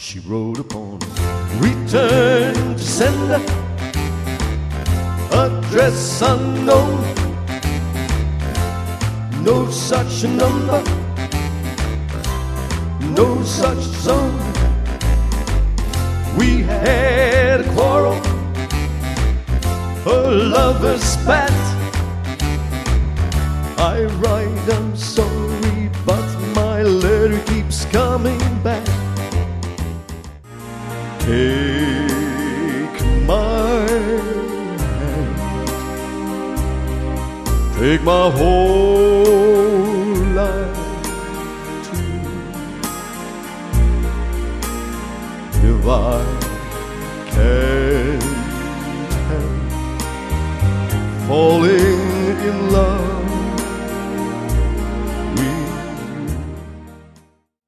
she wrote upon return to sender, address unknown, no such number, no such zone. We had a quarrel, a lover's spat. I write, I'm sorry, but my letter keeps coming back. Take my hand, take my whole life too. If I can't help falling in love